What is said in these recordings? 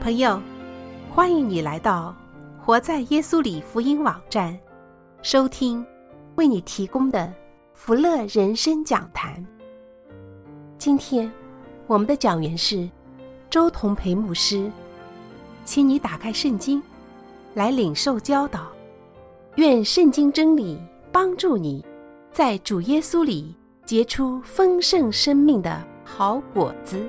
朋友，欢迎你来到活在耶稣里福音网站，收听为你提供的福乐人生讲坛。今天我们的讲员是周同培牧师，请你打开圣经来领受教导，愿圣经真理帮助你在主耶稣里结出丰盛生命的好果子。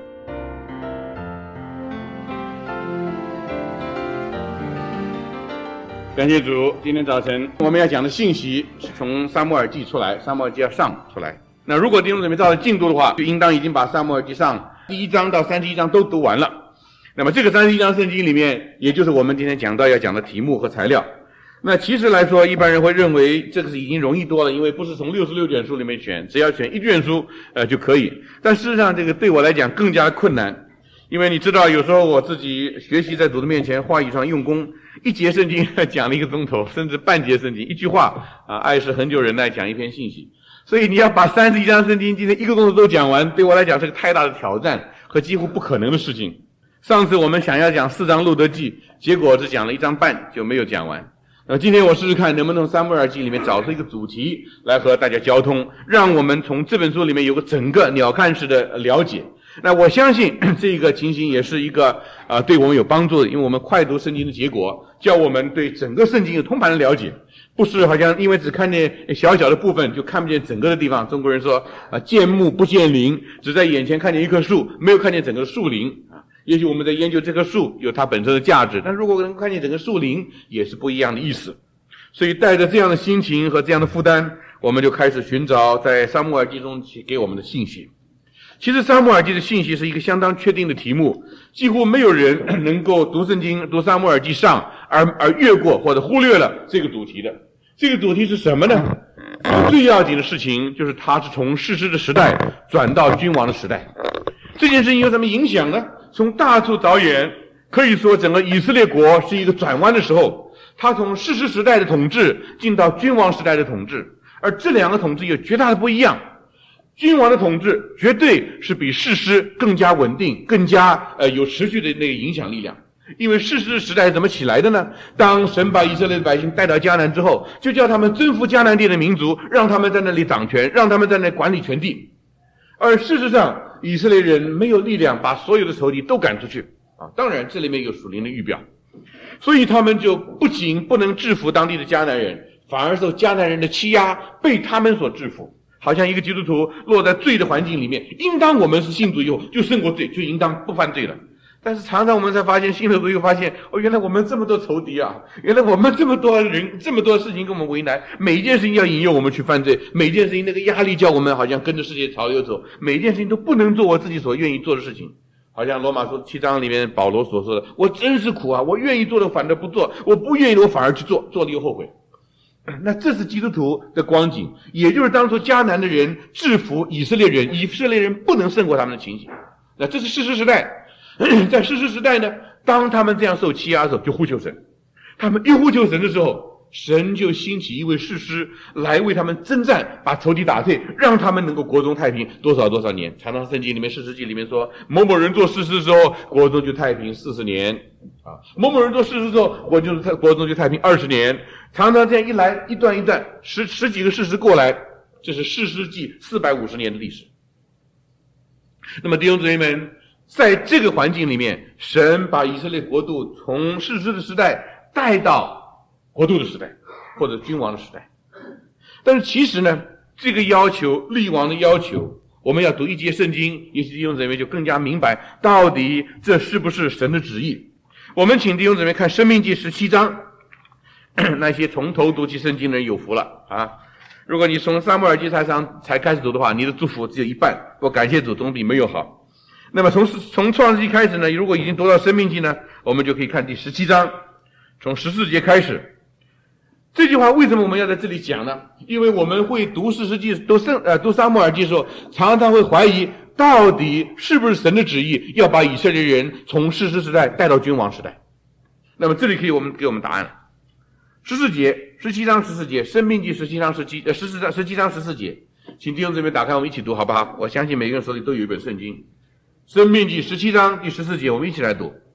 感谢主，今天早晨我们要讲的信息是从撒母耳记出来，撒母耳记要上出来。那如果弟兄姊妹照着进度的话，就应当已经把撒母耳记上第1章到31章都读完了。那么这个31章圣经里面，也就是我们今天讲到要讲的题目和材料。那其实来说，一般人会认为这个是已经容易多了，因为不是从66卷书里面选，只要选一卷书就可以。但事实上这个对我来讲更加困难，因为你知道有时候我自己学习在主的面前话语上用功，一节圣经讲了1个钟头，甚至半节圣经，一句话爱是恒久忍耐讲一篇信息。所以你要把31章圣经今天1个钟头都讲完，对我来讲是个太大的挑战和几乎不可能的事情。上次我们想要讲4章路得记，结果只讲了1章半就没有讲完。今天我试试看能不能从撒母耳记里面找出一个主题来和大家交通，让我们从这本书里面有个整个鸟瞰式的了解。那我相信这个情形也是一个对我们有帮助的，因为我们快读圣经的结果叫我们对整个圣经有通盘的了解，不是好像因为只看见小小的部分就看不见整个的地方。中国人说见木不见林，只在眼前看见一棵树，没有看见整个树林。也许我们在研究这棵树有它本身的价值，但如果能看见整个树林也是不一样的意思。所以带着这样的心情和这样的负担，我们就开始寻找在撒母耳记中给我们的信息。其实撒母耳记的信息是一个相当确定的题目，几乎没有人能够读圣经读撒母耳记上而越过或者忽略了这个主题的。这个主题是什么呢？最要紧的事情就是它是从士师的时代转到君王的时代。这件事情有什么影响呢？从大处着眼，可以说整个以色列国是一个转弯的时候，它从士师时代的统治进到君王时代的统治，而这两个统治有绝大的不一样。君王的统治绝对是比士师更加稳定，更加有持续的那个影响力量。因为士师时代怎么起来的呢？当神把以色列的百姓带到迦南之后，就叫他们征服迦南地的民族，让他们在那里掌权，让他们在那里管理全地。而事实上以色列人没有力量把所有的仇敌都赶出去当然这里面有属灵的预表，所以他们就不仅不能制服当地的迦南人，反而受迦南人的欺压，被他们所制服。好像一个基督徒落在罪的环境里面，应当我们是信主以后就胜过罪，就应当不犯罪了。但是常常我们才发现，信了主以后发现原来我们这么多仇敌啊，原来我们这么多人，这么多事情跟我们为难，每一件事情要引诱我们去犯罪，每一件事情那个压力叫我们好像跟着世界潮流走，每一件事情都不能做我自己所愿意做的事情。好像罗马书7章里面保罗所说的，我真是苦啊，我愿意做的反而不做，我不愿意的我反而去做，做了又后悔。那这是基督徒的光景，也就是当初迦南的人制服以色列人，以色列人不能胜过他们的情形。那这是士师时代。在士师时代呢，当他们这样受欺压的时候就呼求神，他们一呼求神的时候，神就兴起一位士师来为他们征战，把仇敌打退，让他们能够国中太平多少多少年。常常圣经里面士师记里面说，某某人做士师的时候国中就太平40年某某人做士师之后国中就太平20年。常常这样一来一段一段十几个士师过来，这是士师记450年的历史。那么弟兄姊妹们，在这个环境里面，神把以色列国度从士师的时代带到国度的时代，或者君王的时代。但是其实呢，这个要求，立王的要求，我们要读一节圣经，也许弟兄姊妹就更加明白到底这是不是神的旨意。我们请弟兄姊妹看申命记17章，那些从头读起圣经的人有福了如果你从撒母耳记上才开始读的话，你的祝福只有一半，我感谢主，总比没有好。那么从创世纪开始呢，如果已经读到申命记呢，我们就可以看第17章，从14节开始。这句话为什么我们要在这里讲呢？因为我们会读士师记读撒母耳记的时候，常常会怀疑到底是不是神的旨意要把以色列人从士师时代带到君王时代。那么这里可以给我们答案了。17章14节，申命记17章14节，请弟兄姊妹打开，我们一起读好不好？我相信每个人手里都有一本圣经。申命记17章第14节，我们一起来读。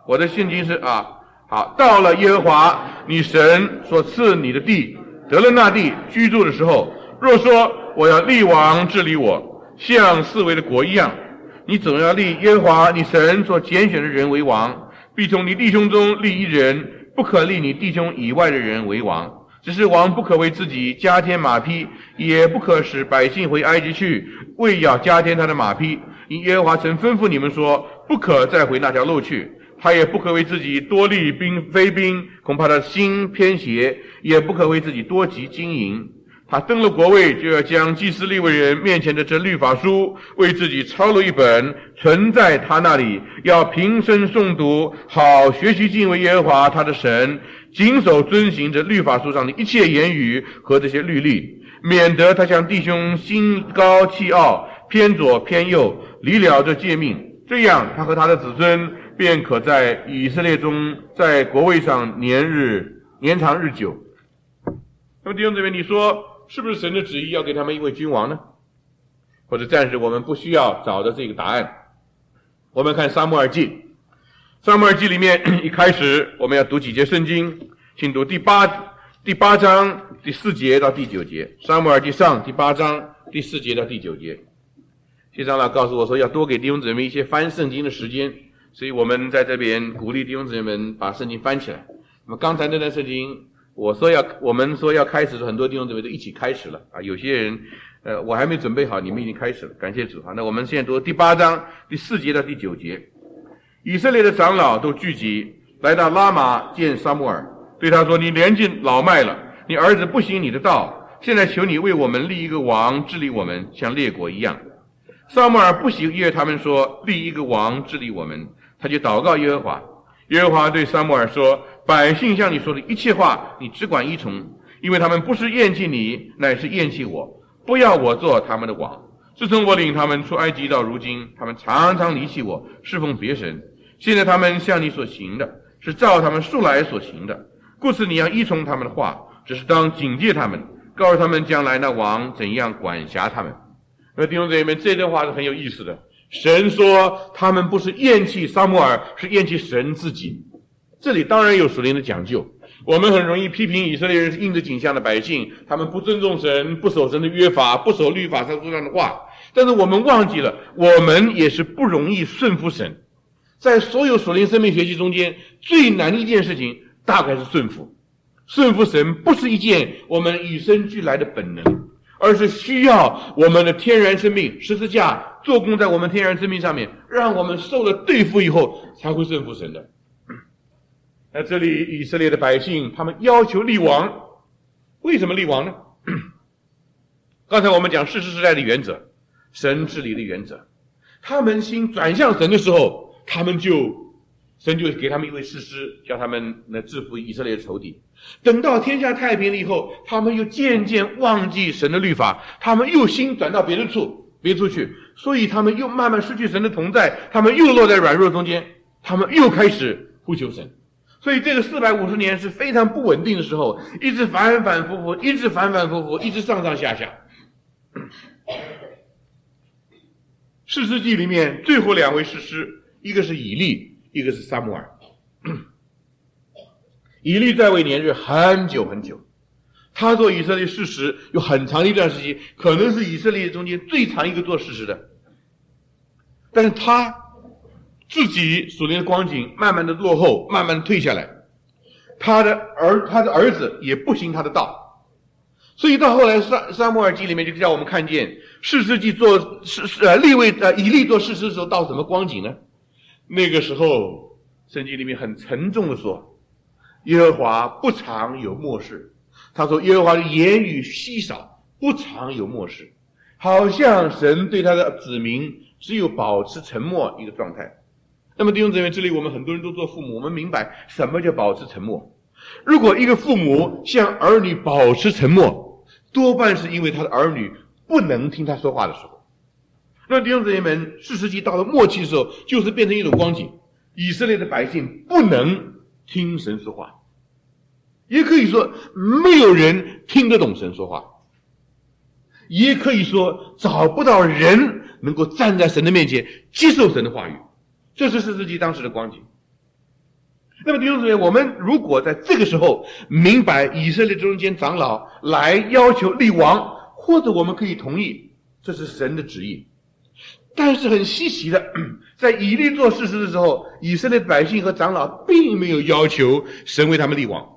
我的圣经是好，到了耶和华你神所赐你的地，得了那地居住的时候，若说我要立王治理我，像四围的国一样，你总要立耶和华你神所拣选的人为王，必从你弟兄中立一人，不可立你弟兄以外的人为王。只是王不可为自己加添马匹，也不可使百姓回埃及去，为要加添他的马匹。因耶和华曾吩咐你们说，不可再回那条路去。他也不可为自己多立妃嫔，恐怕他心偏邪，也不可为自己多集金银。他登了国位，就要将祭司利未人面前的这律法书为自己抄录一本，存在他那里，要平生诵读，好学习敬畏耶和华他的神，谨守遵行这律法书上的一切言语和这些律例，免得他向弟兄心高气傲，偏左偏右，离了这诫命。这样他和他的子孙便可在以色列中，在国位上年长日久。那么弟兄姊妹，你说是不是神的旨意要给他们一位君王呢？或者暂时我们不需要找的这个答案。我们看撒母耳记，撒母耳记里面一开始我们要读几节圣经，请读第八章第4节到第9节。撒母耳记上第8章第4节到第9节。谢长老告诉我说要多给弟兄姊妹一些翻圣经的时间，所以我们在这边鼓励弟兄姊妹们把圣经翻起来。那么刚才那段圣经我们说要开始的很多弟兄姊妹都一起开始了有些人我还没准备好，你们已经开始了，感谢主那我们现在读第8章第4节到第9节。以色列的长老都聚集，来到拉玛见撒母耳，对他说，你年纪老迈了，你儿子不行你的道，现在求你为我们立一个王治理我们，像列国一样。撒母耳不喜悦他们说立一个王治理我们，他就祷告耶和华。耶和华对撒母耳说，百姓向你说的一切话你只管依从，因为他们不是厌弃你，乃是厌弃我，不要我做他们的王。自从我领他们出埃及到如今，他们常常离弃我，侍奉别神。现在他们向你所行的是照他们素来所行的，故此你要依从他们的话，只是当警戒他们，告诉他们将来那王怎样管辖他们。弟兄姊妹，这段话是很有意思的。神说他们不是厌弃撒母耳，是厌弃神自己。这里当然有属灵的讲究，我们很容易批评以色列人是印着景象的百姓，他们不尊重神，不守神的约法，不守律法上的话。但是我们忘记了，我们也是不容易顺服神。在所有属灵生命学习中间，最难的一件事情大概是顺服。顺服神不是一件我们与生俱来的本能，而是需要我们的天然生命十字架做工在我们天然生命上面，让我们受了对付以后才会顺服神的。那这里以色列的百姓他们要求立王，为什么立王呢？刚才我们讲士师时代的原则，神治理的原则，他们心转向神的时候，神就给他们一位士师，叫他们来制服以色列的仇敌。等到天下太平了以后，他们又渐渐忘记神的律法，他们又心转到别处去，所以他们又慢慢失去神的同在，他们又落在软弱中间，他们又开始呼求神。所以这个450年是非常不稳定的时候，一直反反复复，一直上上下下。士师记里面最后2位士师，一个是以利，一个是撒母耳。以利在位年日很久很久，他做以色列士师有很长一段时期，可能是以色列中间最长一个做士师的。但是他自己属灵的光景慢慢的落后，慢慢的退下来，他的儿子也不行他的道，所以到后来撒母耳记里面就叫我们看见士师记以利做士师的时候到什么光景呢？那个时候圣经里面很沉重的说，耶和华不常有默示。他说耶和华的言语稀少，不常有默示，好像神对他的子民只有保持沉默一个状态。那么弟兄姊妹，这里我们很多人都做父母，我们明白什么叫保持沉默。如果一个父母向儿女保持沉默，多半是因为他的儿女不能听他说话的时候。那弟兄姊妹们，士师记到了末期的时候，就是变成一种光景，以色列的百姓不能听神说话，也可以说没有人听得懂神说话，也可以说找不到人能够站在神的面前接受神的话语。这是士师记当时的光景。 那么弟兄姊妹，我们如果在这个时候明白以色列中间长老来要求立王，或者我们可以同意这是神的旨意。但是很稀奇的，在以利做事实的时候，以色列百姓和长老并没有要求神为他们立王，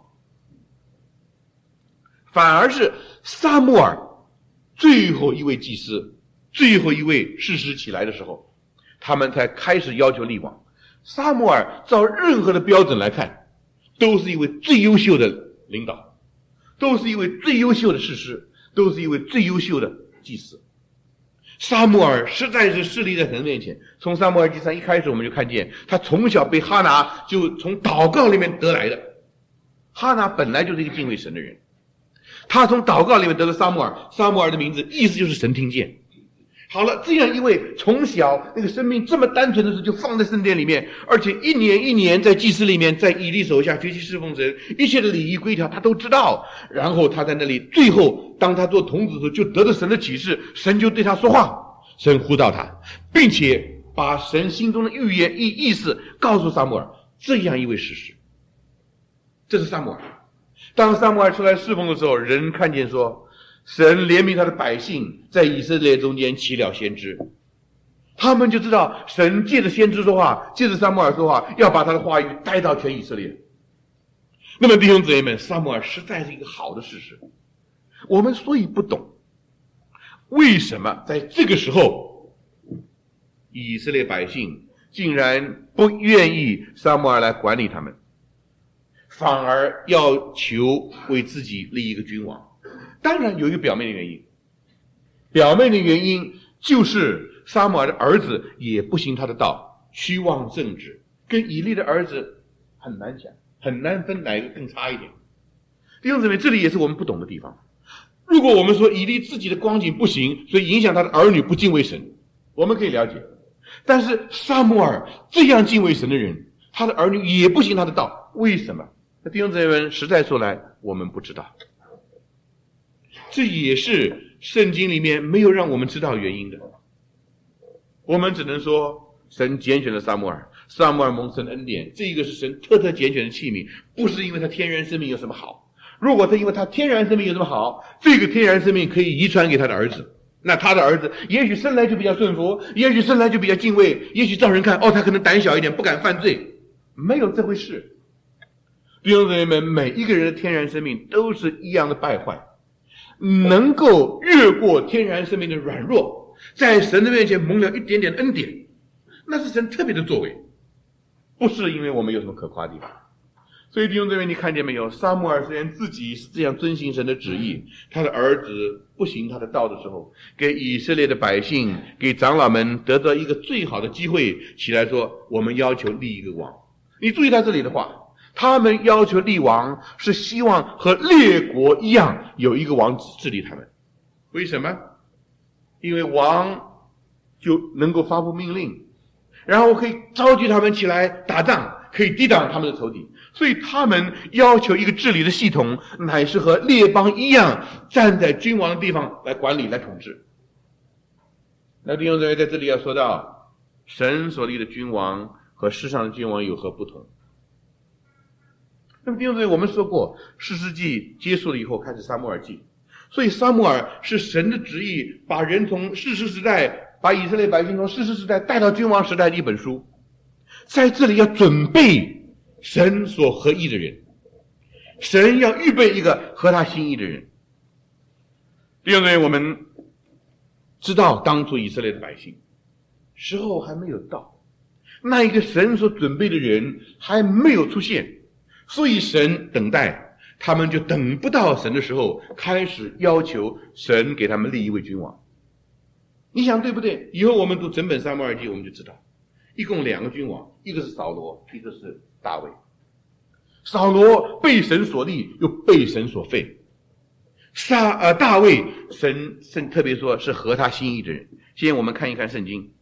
反而是撒母耳最后一位祭司，最后一位士师起来的时候，他们才开始要求立王。撒母耳照任何的标准来看，都是一位最优秀的领导，都是一位最优秀的士师，都是一位最优秀的祭司。撒母耳实在是势力在神面前。从撒母耳记上一开始，我们就看见他从小被哈拿就从祷告里面得来的。哈拿本来就是一个敬畏神的人，他从祷告里面得了撒母耳，撒母耳的名字意思就是神听见。好了，这样一位从小那个生命这么单纯的事就放在圣殿里面，而且一年一年在祭司里面，在以利手下学习侍奉神，一切的礼仪规条他都知道。然后他在那里，最后当他做童子的时候，就得了神的启示，神就对他说话，神呼召他，并且把神心中的预言意思告诉撒母耳。这样一位士师，这是撒母耳。当撒母耳出来侍奉的时候，人看见说神怜悯他的百姓，在以色列中间起了先知，他们就知道神借着先知说话，借着撒母耳说话，要把他的话语带到全以色列。那么弟兄姊妹们，撒母耳实在是一个好的事实。我们所以不懂为什么在这个时候以色列百姓竟然不愿意撒母耳来管理他们，反而要求为自己立一个君王。当然有一个表面的原因，表面的原因就是撒母耳的儿子也不行他的道，虚妄正直，跟以利的儿子很难讲，很难分哪一个更差一点。弟兄姊妹，这里也是我们不懂的地方。如果我们说以利自己的光景不行，所以影响他的儿女不敬畏神，我们可以了解。但是撒母耳这样敬畏神的人，他的儿女也不行他的道，为什么？那弟兄姊妹们，实在说来我们不知道，这也是圣经里面没有让我们知道原因的。我们只能说神拣选了撒母耳，撒母耳蒙神恩典，这个是神特别拣选的器皿，不是因为他天然生命有什么好。如果他因为他天然生命有什么好，这个天然生命可以遗传给他的儿子，那他的儿子也许生来就比较顺服，也许生来就比较敬畏，也许照人看他可能胆小一点，不敢犯罪，没有这回事。弟兄姊妹们，每一个人的天然生命都是一样的败坏，能够越过天然生命的软弱，在神的面前蒙了一点点恩典，那是神特别的作为，不是因为我们有什么可夸的地方。所以弟兄姊妹，你看见没有？撒母耳虽然自己是这样遵行神的旨意，他的儿子不行他的道的时候，给以色列的百姓，给长老们得到一个最好的机会，起来说我们要求立一个王。你注意到这里的话，他们要求立王是希望和列国一样有一个王治理他们。为什么？因为王就能够发布命令，然后可以召集他们起来打仗，可以抵挡他们的仇敌。所以他们要求一个治理的系统，乃是和列邦一样站在君王的地方来管理来统治。那弟兄姊妹，在这里要说到神所立的君王和世上的君王有何不同。那么弟兄姊妹，我们说过士师记结束了以后开始撒母耳记，所以撒母耳是神的旨意，把人从士师时代，把以色列百姓从士师时代带到君王时代的一本书。在这里要准备神所合意的人，神要预备一个合他心意的人。弟兄姊妹，我们知道当初以色列的百姓时候还没有到，那一个神所准备的人还没有出现，所以神等待，他们就等不到神的时候，开始要求神给他们立一位君王。你想对不对？以后我们读整本撒母耳记，我们就知道一共2个君王，一个是扫罗，一个是大卫。扫罗被神所立，又被神所废。大卫神特别说是合他心意的人。先我们看一看圣经。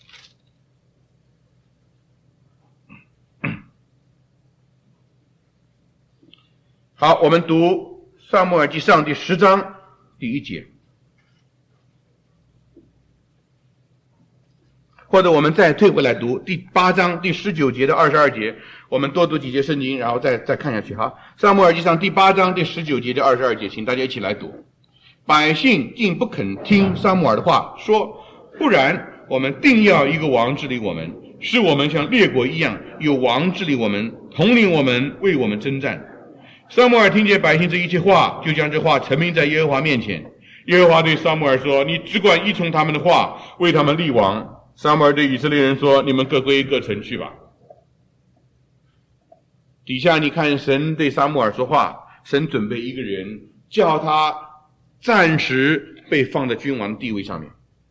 好，我们读撒母耳记上第10章第1节。 或者我们再退回来读第8章第19节到22节，我们多读几节圣经，然后再看下去哈。撒母耳记上第8章第19节到22节，请大家一起来读。百姓竟不肯听撒母耳的话，说：不然，我们定要一个王治理我们，使我们像列国一样，有王治理我们，统领我们，为我们征战。撒母耳听见百姓这一切话，就将这话陈明在耶和华面前。耶和华对撒母耳说：你只管依从他们的话，为他们立王。撒母耳对以色列人说：你们各归各城去吧。底下你看神对撒母耳说话，神准备一个人，叫他暂时被放在君王地位上面。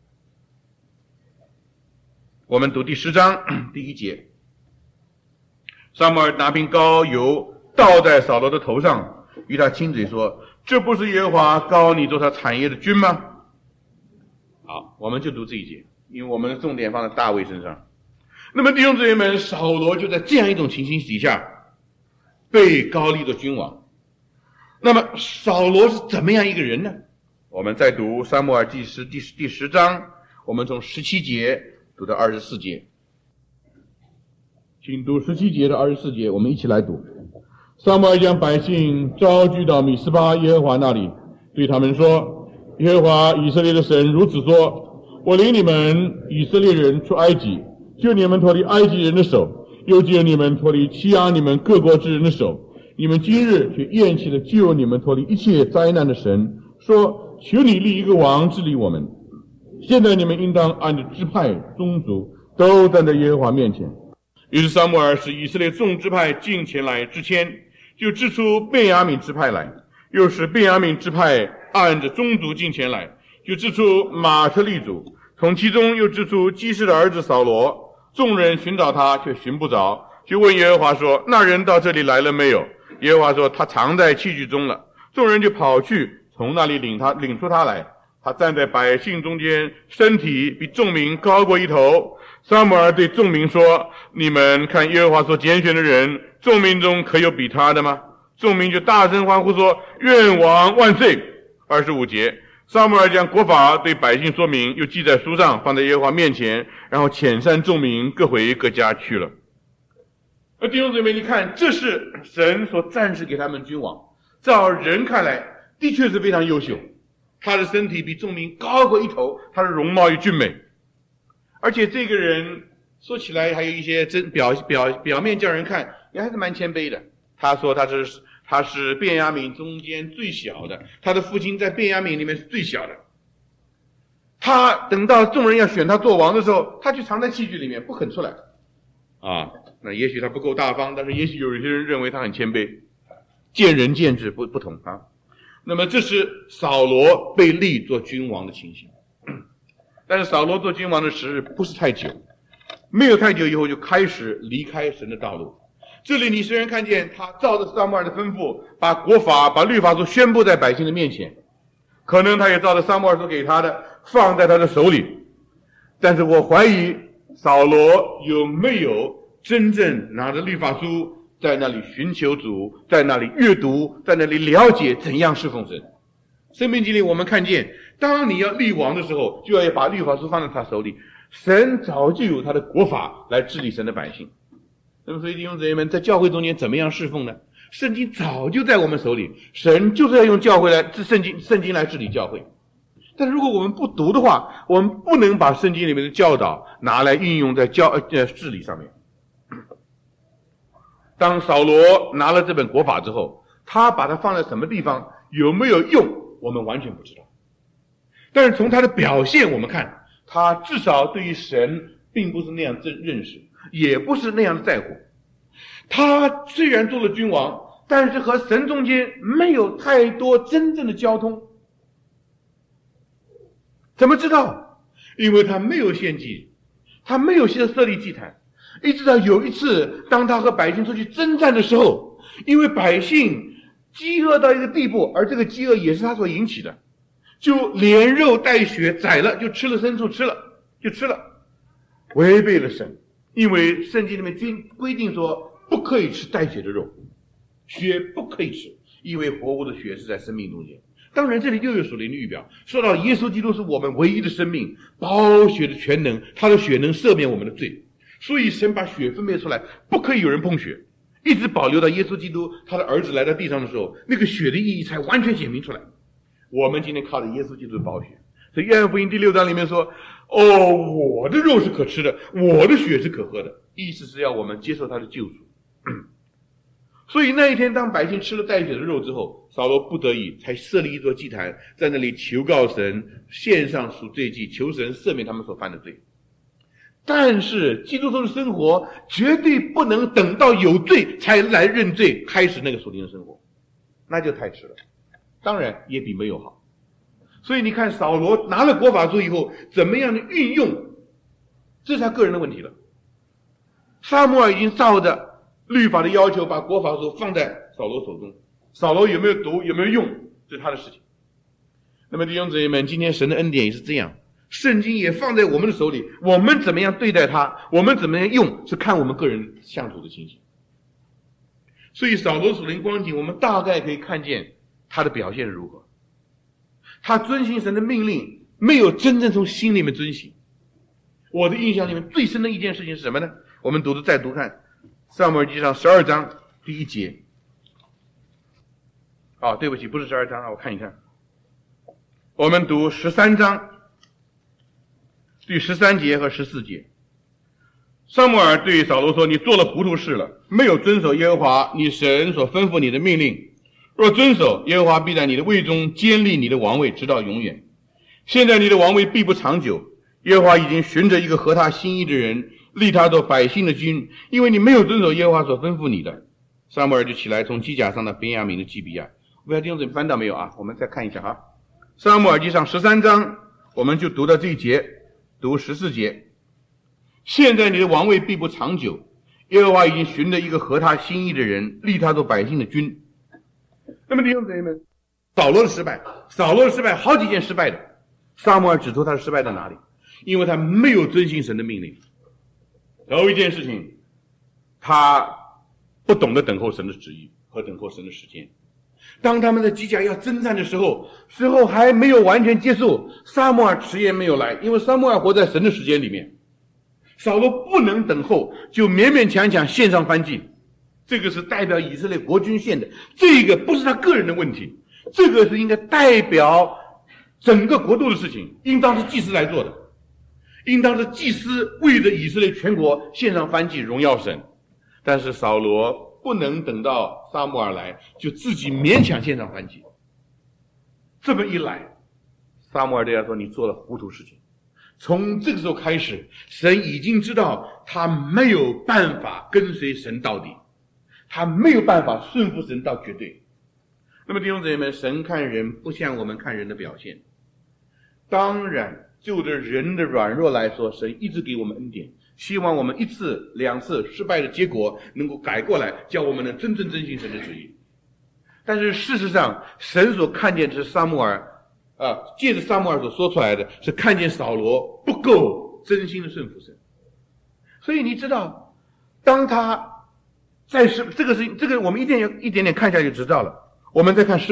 我们读第10章第1节，撒母耳拿瓶膏油倒在扫罗的头上，与他亲嘴说：这不是耶和华膏你做他产业的君吗？好，我们就读这一节，因为我们的重点放在大卫身上。那么弟兄姊妹们，扫罗就在这样一种情形底下被膏立做君王。那么扫罗是怎么样一个人呢？我们再读撒母耳记事第10章，我们从17节读到24节。请读17节到24节，我们一起来读。撒母耳将百姓招聚到米斯巴耶和华那里，对他们说：耶和华以色列的神如此说：我领你们以色列人出埃及，救你们脱离埃及人的手，又救你们脱离欺压你们各国之人的手。你们今日却厌弃了救你们脱离一切灾难的神，说：求你立一个王治理我们。现在你们应当按着支派宗族都站在耶和华面前。于是撒母耳使以色列众支派进前来支签，就支出便雅悯支派来，又使便雅悯支派按着宗族进前来，就支出马特利族，从其中又支出基士的儿子扫罗。众人寻找他，却寻不着，就问耶和华说：那人到这里来了没有？耶和华说：他藏在器具中了。众人就跑去，从那里领出他来。他站在百姓中间，身体比众民高过一头。撒母耳对众民说：你们看耶和华所拣选的人，众民中可有比他的吗？众民就大声欢呼说：愿王万岁。25节，撒母耳将国法对百姓说明，又记在书上，放在耶和华面前，然后遣散众民各回各家去了。而弟兄姊妹，你看，这是神所暂时给他们君王，照人看来的确是非常优秀，他的身体比众民高过一头，他的容貌又俊美，而且这个人说起来还有一些表面叫人看也还是蛮谦卑的。他说他是便雅悯中间最小的，他的父亲在便雅悯里面是最小的。他等到众人要选他做王的时候，他就藏在器具里面不肯出来啊。那也许他不够大方，但是也许有些人认为他很谦卑，见仁见智不同啊。那么这是扫罗被立做君王的情形。但是扫罗做君王的时日不是太久，没有太久以后就开始离开神的道路。这里你虽然看见他照着撒母耳的吩咐，把国法把律法所宣布在百姓的面前，可能他也照着撒母耳所给他的放在他的手里，但是我怀疑扫罗有没有真正拿着律法书在那里寻求主，在那里阅读，在那里了解怎样侍奉神。生命经里我们看见，当你要立王的时候，就要把律法书放在他手里，神早就有他的国法来治理神的百姓。那么所以弟兄姊妹们，在教会中间怎么样侍奉呢？圣经早就在我们手里，神就是要用教会来圣经来治理教会。但是如果我们不读的话，我们不能把圣经里面的教导拿来运用在治理上面。当扫罗拿了这本国法之后，他把它放在什么地方，有没有用，我们完全不知道。但是从他的表现我们看，他至少对于神并不是那样认识，也不是那样的在乎。他虽然做了君王，但是和神中间没有太多真正的交通。怎么知道？因为他没有献祭，他没有设立祭坛。一直到有一次，当他和百姓出去征战的时候，因为百姓饥饿到一个地步，而这个饥饿也是他所引起的，就连肉带血宰了，就吃了牲畜，吃了，违背了神。因为圣经里面规定说不可以吃带血的肉，血不可以吃，因为活物的血是在生命中间。 当然这里又有属灵的预表，说到耶稣基督是我们唯一的生命，宝血的全能，他的血能赦免我们的罪，所以神把血分别出来，不可以有人碰血，一直保留到耶稣基督他的儿子来到地上的时候，那个血的意义才完全显明出来。我们今天靠着耶稣基督的宝血，所以约翰福音第6章里面说，我的肉是可吃的，我的血是可喝的，意思是要我们接受他的救赎。所以那一天当百姓吃了带血的肉之后，扫罗不得已才设立一座祭坛，在那里求告神，献上赎罪祭，求神赦免他们所犯的罪。但是基督徒的生活绝对不能等到有罪才来认罪，开始那个属灵的生活，那就太迟了，当然也比没有好。所以你看扫罗拿了国法书以后怎么样的运用，这是他个人的问题了。撒母耳已经照着律法的要求把国法书放在扫罗手中，扫罗有没有读有没有用，这是他的事情。那么弟兄姊妹们，今天神的恩典也是这样，圣经也放在我们的手里，我们怎么样对待它，我们怎么样用，是看我们个人相处的情形。所以扫罗属灵光景我们大概可以看见他的表现如何，他遵行神的命令没有真正从心里面遵行。我的印象里面最深的一件事情是什么呢？我们再读看撒母耳记上12章第1节。对不起，不是12章啊，我看一看。我们读13章第13节和14节。撒母耳对扫罗说，你做了糊涂事了，没有遵守耶和华你神所吩咐你的命令。若遵守，耶和华必在你的位中坚立你的王位直到永远。现在你的王位必不长久，耶和华已经寻着一个合他心意的人，立他做百姓的君，因为你没有遵守耶和华所吩咐你的。撒母耳就起来，从基甲上的便雅悯的基比亚。不要弟兄姊妹翻到没有啊？我们再看一下哈。撒母耳记上13章，我们就读到这一节，读14节。现在你的王位必不长久，耶和华已经寻着一个合他心意的人，立他做百姓的君。那么弟兄姊妹们，扫罗的失败好几件失败的，撒母耳指出他的失败在哪里？因为他没有遵行神的命令。头一件事情，他不懂得等候神的旨意和等候神的时间。当他们在基甲要征战的时候还没有完全接受，撒母耳迟延没有来，因为撒母耳活在神的时间里面。扫罗不能等候，就勉勉强强献上燔祭，这个是代表以色列国君献的，这个不是他个人的问题，这个是应该代表整个国度的事情，应当是祭司来做的，应当是祭司为着以色列全国献上燔祭荣耀神。但是扫罗不能等到撒母耳来，就自己勉强献上燔祭。这么一来，撒母耳对他说，你做了糊涂事情。从这个时候开始，神已经知道他没有办法跟随神到底，他没有办法顺服神到绝对。那么弟兄姊妹们，神看人不像我们看人的表现。当然就着人的软弱来说，神一直给我们恩典，希望我们1次2次失败的结果能够改过来，叫我们能真正遵行神的旨意。但是事实上神所看见的是撒母耳借着撒母耳所说出来的是看见扫罗不够真心的顺服神。所以你知道，当他在这个我们一点点看下去就知道了。我们再看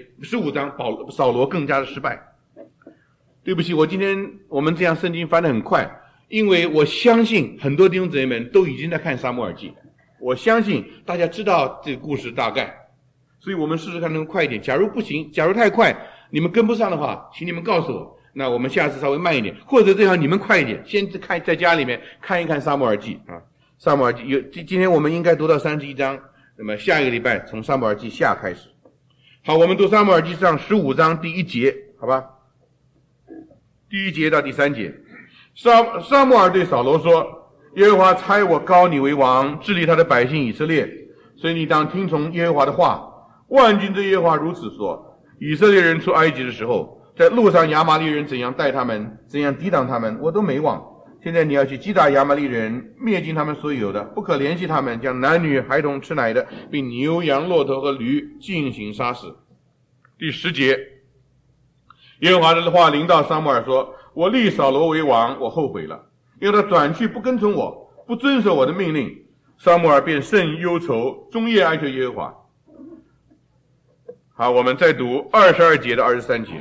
15章，扫罗更加的失败。对不起，我们这样圣经翻得很快，因为我相信很多弟兄姊妹们都已经在看撒母耳记，我相信大家知道这个故事大概，所以我们试试看能快一点。假如不行，假如太快你们跟不上的话，请你们告诉我，那我们下次稍微慢一点，或者这样你们快一点，先看在家里面看一看撒母耳记啊。撒母耳记今天我们应该读到31章，那么下一个礼拜从撒母耳记下开始。好，我们读撒母耳记上15章第1节，好吧？第1节到第3节。撒母耳对扫罗说，耶和华差我膏你为王，治理他的百姓以色列，所以你当听从耶和华的话。万军之耶和华如此说，以色列人出埃及的时候，在路上亚玛力人怎样待他们，怎样抵挡他们，我都没忘。现在你要去击打亚玛力人，灭尽他们所有的，不可怜惜他们，将男女孩童吃奶的，并牛羊骆驼和驴进行杀死。第10节，耶和华的话临到撒母耳说，我立扫罗为王，我后悔了，因为他转去不跟从我，不遵守我的命令。撒母耳便甚忧愁，终夜哀求耶和华。 好，我们再读22节到23节。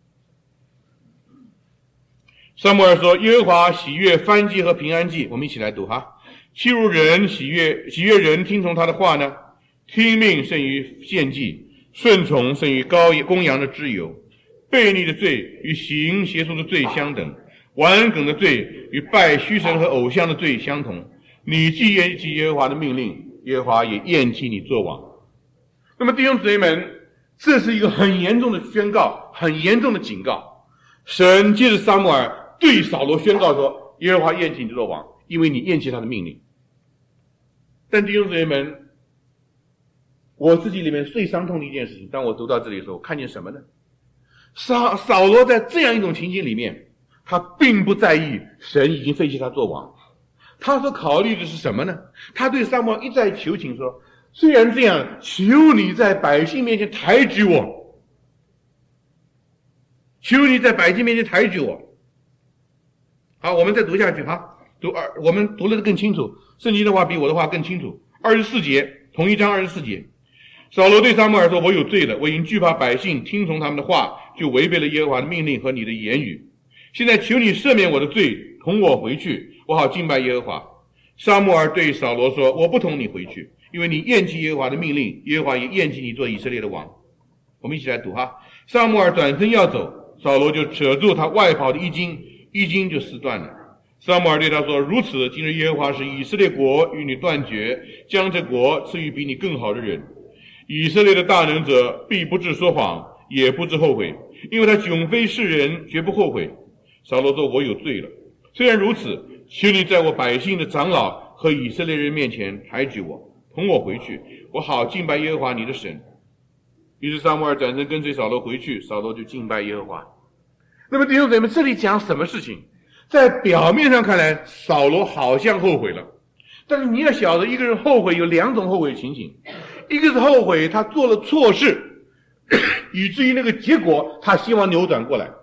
撒母耳说：耶和华喜悦燔祭和平安祭。我们一起来读哈。岂如人喜悦人听从他的话呢？听命胜于献祭，顺从胜于公羊的脂油。悖逆的罪与行邪术的罪相等，顽梗的罪与拜虚神和偶像的罪相同。你既厌弃耶和华的命令，耶和华也厌弃你作王。那么弟兄姊妹们，这是一个很严重的宣告，很严重的警告。神接着撒母耳对扫罗宣告说：耶和华厌弃你作王，因为你厌弃他的命令。但弟兄姊妹们，我自己里面最伤痛的一件事情，当我读到这里的时候，看见什么呢？扫罗在这样一种情形里面，他并不在意神已经废弃他做王，他所考虑的是什么呢？他对撒母耳一再求情说：虽然这样，求你在百姓面前抬举我，求你在百姓面前抬举我。好，我们再读下去哈，我们读的更清楚，圣经的话比我的话更清楚。24节，同一章24节，扫罗对撒母耳说：我有罪了，我因惧怕百姓，听从他们的话，就违背了耶和华的命令和你的言语。现在求你赦免我的罪，同我回去，我好敬拜耶和华。撒母耳对扫罗说：我不同你回去，因为你厌弃耶和华的命令，耶和华也厌弃你做以色列的王。我们一起来读哈。撒母耳转身要走，扫罗就扯住他外袍的衣襟，衣襟就撕断了。撒母耳对他说：如此，今日耶和华使以色列国与你断绝，将这国赐予比你更好的人。以色列的大能者必不致说谎，也不致后悔，因为他迥非世人，绝不后悔。扫罗说：我有罪了，虽然如此，求你在我百姓的长老和以色列人面前抬举我，同我回去，我好敬拜耶和华你的神。于是撒母耳转身跟随扫罗回去，扫罗就敬拜耶和华。那么弟兄姊妹们，这里讲什么事情？在表面上看来，扫罗好像后悔了，但是你要晓得，一个人后悔有两种后悔情形，一个是后悔他做了错事，以至于那个结果他希望扭转过来，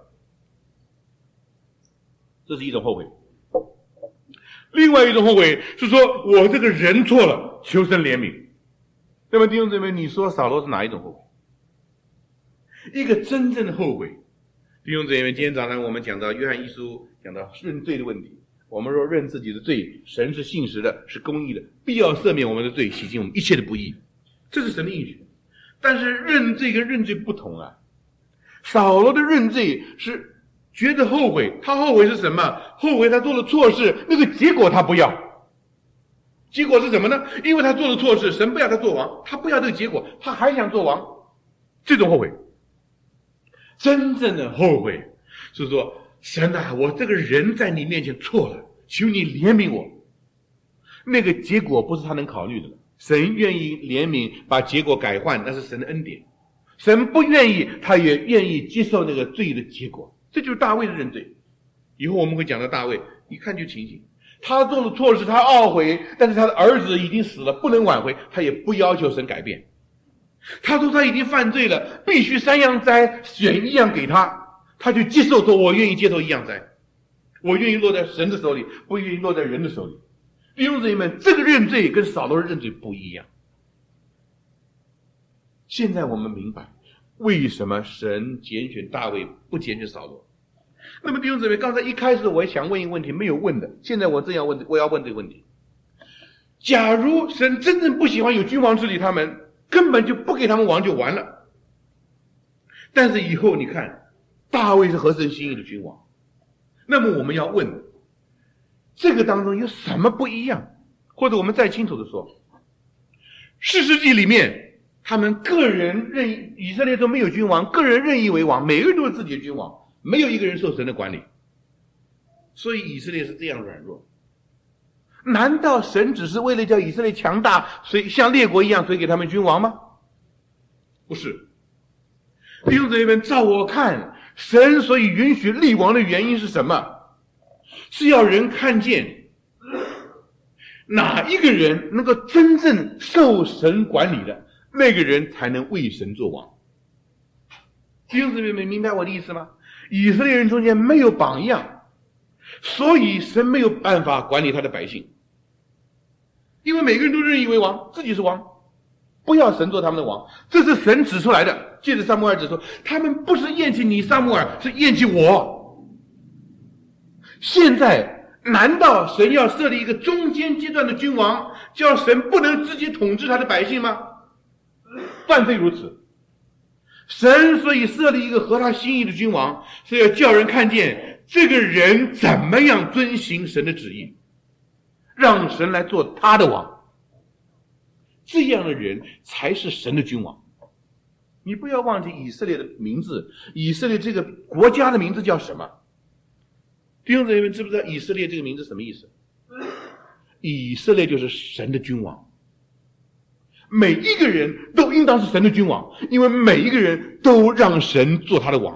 这是一种后悔。另外一种后悔是说，我这个人错了，求神怜悯。那么弟兄姊妹，你说扫罗是哪一种后悔？一个真正的后悔。弟兄姊妹，今天早上我们讲到约翰一书，讲到认罪的问题。我们若认自己的罪，神是信实的，是公义的，必要赦免我们的罪，洗净我们一切的不义。这是神的应许。但是认罪跟认罪不同啊。扫罗的认罪是觉得后悔，他后悔是什么？后悔他做了错事，那个结果他不要。结果是什么呢？因为他做了错事，神不要他做王，他不要这个结果，他还想做王。这种后悔。真正的后悔是说，神啊，我这个人在你面前错了，求你怜悯我。那个结果不是他能考虑的，神愿意怜悯，把结果改换，那是神的恩典。神不愿意，他也愿意接受那个罪的结果。这就是大卫的认罪。以后我们会讲到大卫，一看就情形，他做了错事，他懊悔，但是他的儿子已经死了，不能挽回，他也不要求神改变。他说他已经犯罪了，必须3样灾，选1样给他，他就接受，说我愿意接受1样灾，我愿意落在神的手里，不愿意落在人的手里。弟兄姊妹们，这个认罪跟扫罗的认罪不一样。现在我们明白为什么神拣选大卫，不拣选扫罗。那么弟兄姊妹，刚才一开始我也想问一个问题，没有问的，现在我正要问，我要问这个问题。假如神真正不喜欢有君王治理他们，根本就不给他们王就完了。但是以后你看，大卫是合神心意的君王，那么我们要问，这个当中有什么不一样？或者我们再清楚的说，士师记里面他们个人以色列中没有君王，个人任意为王，每个人都是自己的君王，没有一个人受神的管理，所以以色列是这样软弱。难道神只是为了叫以色列强大，所以像列国一样，所以给他们君王吗？不是。弟兄姊妹们，照我看，神所以允许立王的原因是什么？是要人看见哪一个人能够真正受神管理的，那个人才能为神做王。弟兄姊妹们，明白我的意思吗？以色列人中间没有榜样，所以神没有办法管理他的百姓，因为每个人都任意为王，自己是王。 不要神做他们的王。这是神指出来的，借着撒母耳指出，他们不是厌弃你撒母耳，是厌弃我。现在难道神要设立一个中间阶段的君王，叫神不能直接统治他的百姓吗？万非如此。神所以设立一个合他心意的君王，是要叫人看见这个人怎么样遵行神的旨意，让神来做他的王。这样的人才是神的君王。你不要忘记以色列的名字，以色列这个国家的名字叫什么？弟兄姊妹们，知不知道以色列这个名字什么意思？以色列就是神的君王。每一个人都应当是神的君王，因为每一个人都让神做他的王。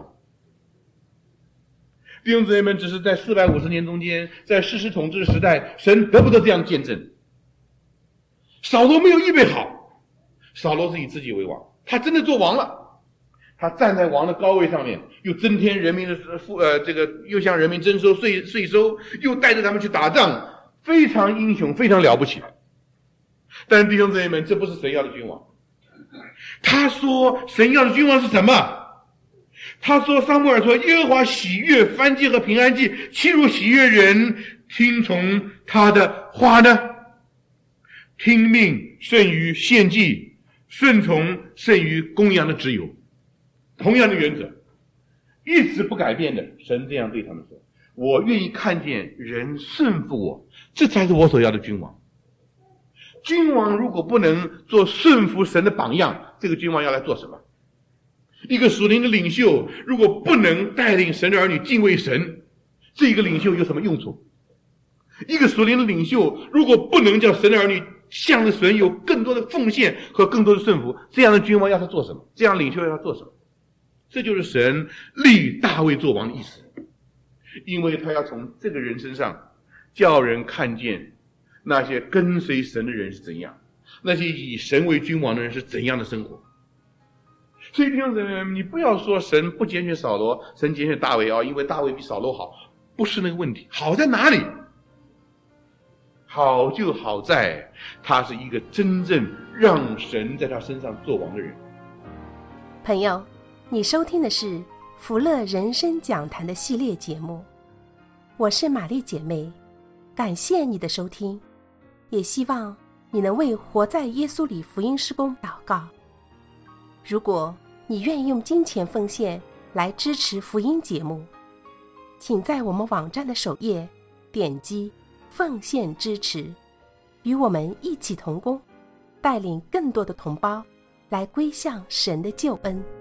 弟兄姊妹们，只是在450年中间，在士师统治的时代，神得不得这样见证？扫罗没有预备好，扫罗是以自己为王，他真的做王了，他站在王的高位上面，又增添人民的又向人民征收税收，又带着他们去打仗，非常英雄，非常了不起。但是弟兄姊妹们，这不是神要的君王。他说神要的君王是什么？他说撒母耳说，耶和华喜悦燔祭和平安祭，岂如喜悦人听从他的话呢？听命胜于献祭，顺从胜于公羊的脂油。同样的原则，一直不改变的。神这样对他们说，我愿意看见人顺服我，这才是我所要的君王。君王如果不能做顺服神的榜样，这个君王要来做什么？一个属灵的领袖如果不能带领神的儿女敬畏神，这个领袖有什么用处？一个属灵的领袖如果不能叫神的儿女向着神有更多的奉献和更多的顺服，这样的君王要他做什么？这样领袖要他做什么？这就是神立大卫做王的意思，因为他要从这个人身上叫人看见那些跟随神的人是怎样，那些以神为君王的人是怎样的生活。所以弟兄姊妹们，你不要说神不拣选扫罗，神拣选大卫因为大卫比扫罗好，不是那个问题。好在哪里？好就好在他是一个真正让神在他身上做王的人。 朋友，你收听的是福乐人生讲坛的系列节目，我是玛丽姐妹，感谢你的收听，也希望你能为活在耶稣里福音事工祷告。如果你愿意用金钱奉献来支持福音节目，请在我们网站的首页点击奉献支持，与我们一起同工，带领更多的同胞来归向神的救恩。